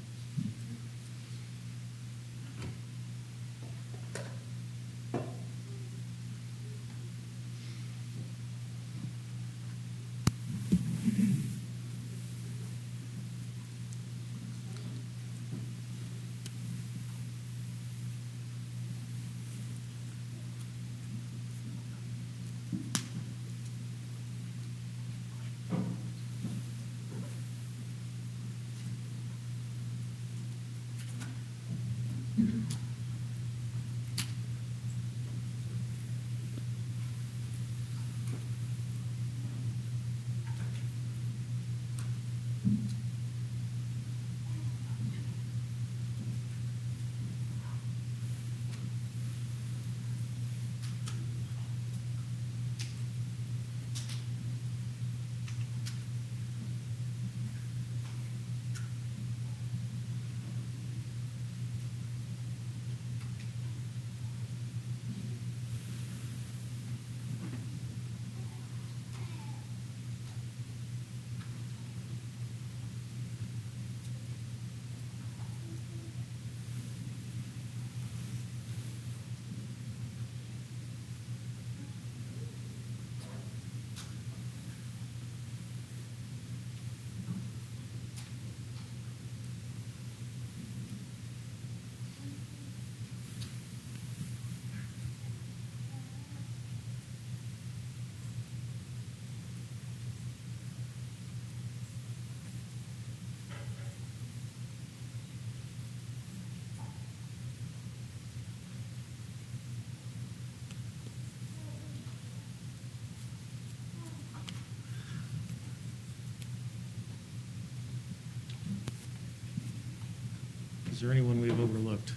there anyone we've overlooked?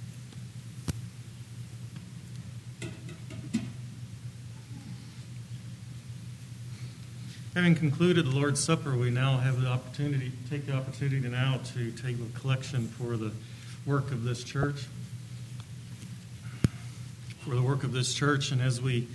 Having concluded the Lord's Supper, we now have the opportunity, take the opportunity now to take a collection for the work of this church. For the work of this church, and as we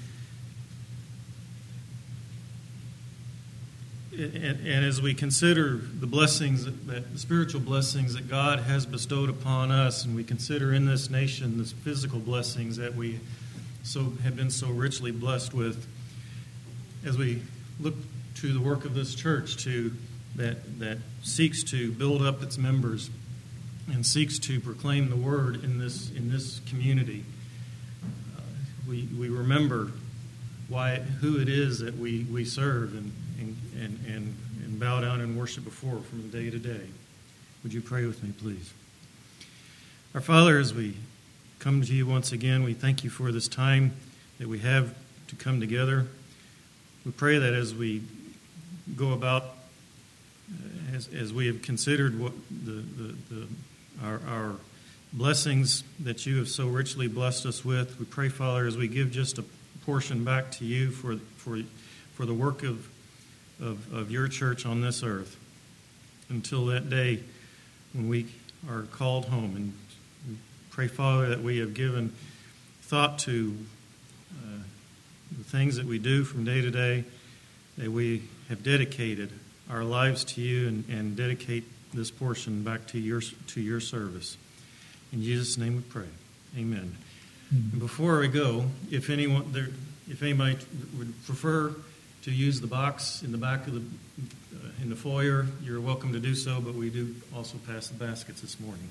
and, and as we consider the blessings that, that the spiritual blessings that God has bestowed upon us, and we consider in this nation the physical blessings that we so have been so richly blessed with, as we look to the work of this church to that that seeks to build up its members and seeks to proclaim the word in this in this community. Uh, we we remember why who it is that we, we serve and, and and and and bow down and worship before from day to day. Would you pray with me, please? Our Father, as we come to you once again, we thank you for this time that we have to come together. We pray that as we go about, uh, as, as we have considered what the, the, the our, our blessings that you have so richly blessed us with, we pray, Father, as we give just a portion back to you for for for the work of of, of your church on this earth, until that day when we are called home. And we pray, Father, that we have given thought to uh, the things that we do from day to day, that we have dedicated our lives to you and, and dedicate this portion back to your to your service. In Jesus' name we pray. Amen. Mm-hmm. And before we go, if anyone there, if anybody would prefer to use the box in the back of the uh, in the foyer, you're welcome to do so. But we do also pass the baskets this morning.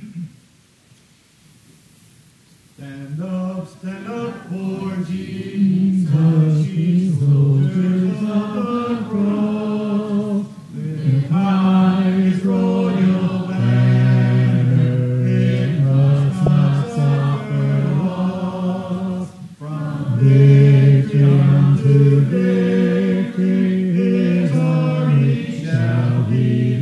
Stand up, stand up for Jesus, ye soldiers of the cross. Lift high his royal banner, it must not suffer loss. From victory unto victory, his army shall he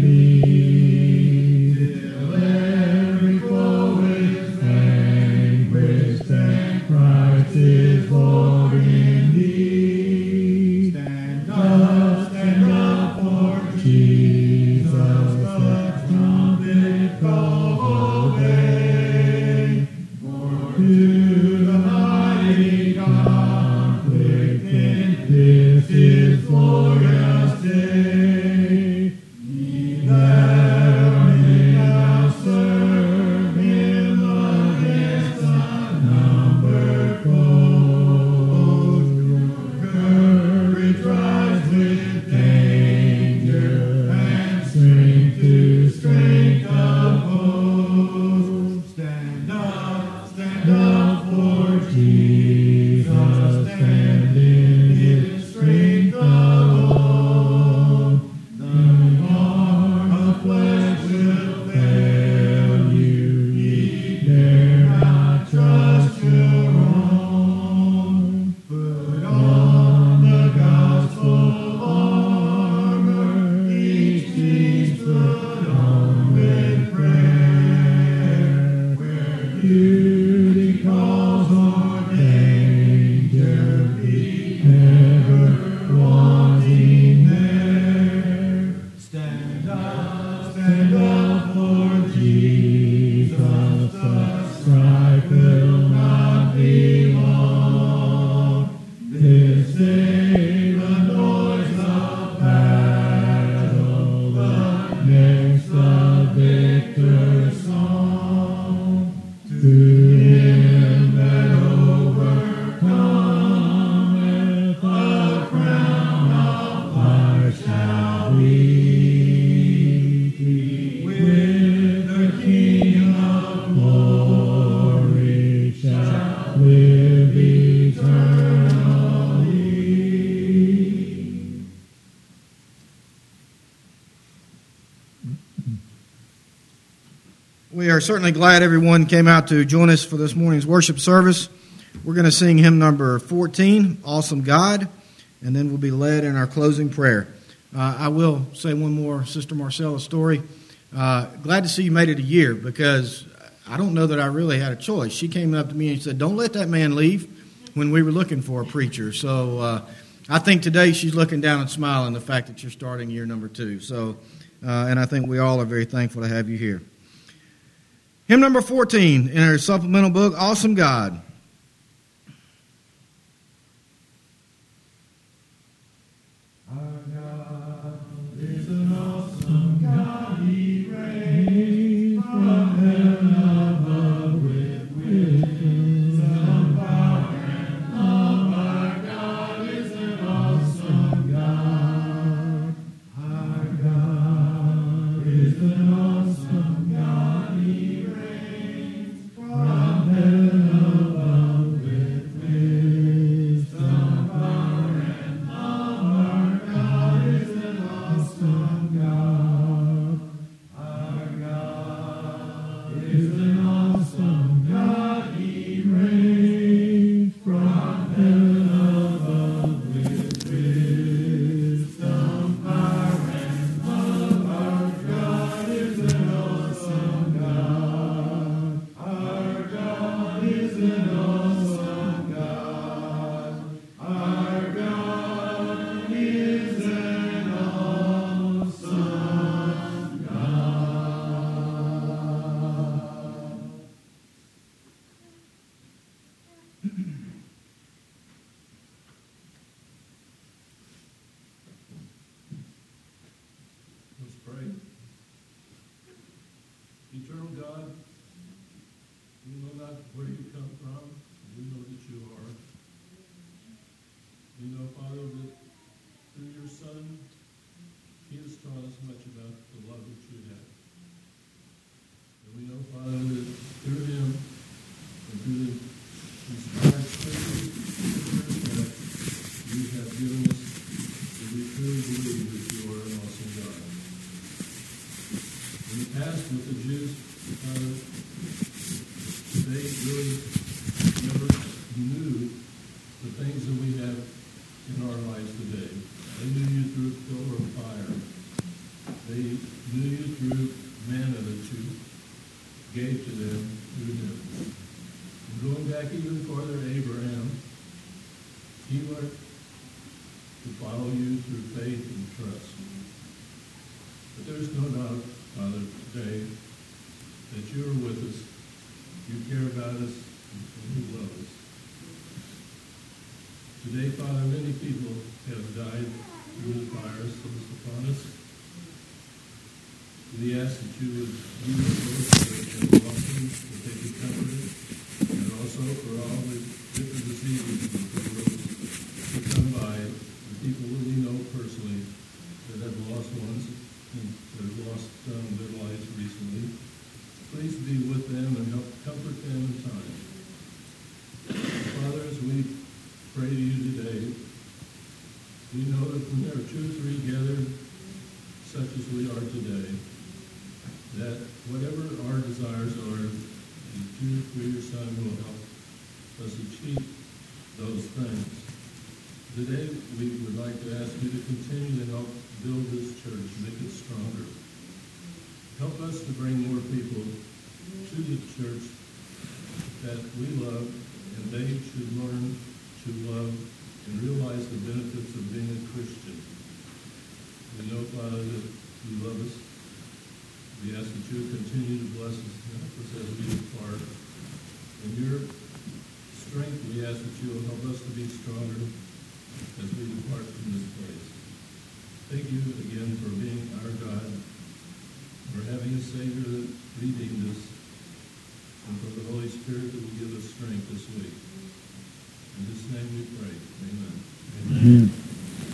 lead, till every foe is vanquished and Christ is Lord indeed. Stand up, stand up for Jesus, the trumpet call obey. For to the mighty conflict in this his glorious day, ye that may now serve him against unnumbered foes. Your courage rise with danger and strength to strength oppose. Stand up, stand up for Jesus, stand in his strength alone. The arm of flesh will fail you, ye dare not trust your own. Put on the gospel armor, each piece put on with prayer. Where duty calls or danger, be never wanting there. Stand up, stand up for Jesus, the strife will not be long. This day the noise of battle, the next the victor's song. To him that overcometh, a crown of life shall we. With the King of glory shall live eternally. We are certainly glad everyone came out to join us for this morning's worship service. We're going to sing hymn number fourteen, Awesome God, and then we'll be led in our closing prayer. Uh, I will say one more Sister Marcella story. Uh, glad to see you made it a year, because I don't know that I really had a choice. She came up to me and said, "Don't let that man leave," when we were looking for a preacher. So uh, I think today she's looking down and smiling the fact that you're starting year number two. So, uh, and I think we all are very thankful to have you here. Hymn number fourteen in our supplemental book, Awesome God. Eternal God, we know not where you come from, we know that you are. We know, Father, that through your Son, he has taught us much about the love that you have. And we know, Father, that through him and through the inspired scriptures, that you have given us that we truly believe that you are an awesome God. In the past with the Jews, Father, they really never knew the things that we have in our lives today. They knew you through a pillar of fire. They knew you through manna that you gave to them through him. And going back even farther, Abraham, he learned to follow you through faith and trust. But there's no doubt, Father, today that you are with us, you care about us, and you love us. Today, Father, many people have died through the fires that was upon us. We ask that you would be with those that have lost them, that they be comforted, and also for all the different diseases in the world to come by, the people that we know personally that have lost ones, and that have lost um, their lives recently. Please be with them and help comfort them in time. Father, as we pray to you today, we know that when there are two or three gathered, such as we are today, that whatever our desires are, you through your Son will help us achieve those things. Today, we would like to ask you to continue to help build this church, make it stronger. Help us to bring more people to the church that we love, and they should learn to love and realize the benefits of being a Christian. We know, Father, that you love us. We ask that you continue to bless us and help us as we depart. In your strength, we ask that you will help us to be stronger as we depart from this place. Thank you again for being our God, for having a Savior that redeemed us, and for the Holy Spirit that will give us strength this week. In this name we pray. Amen. Amen. Amen.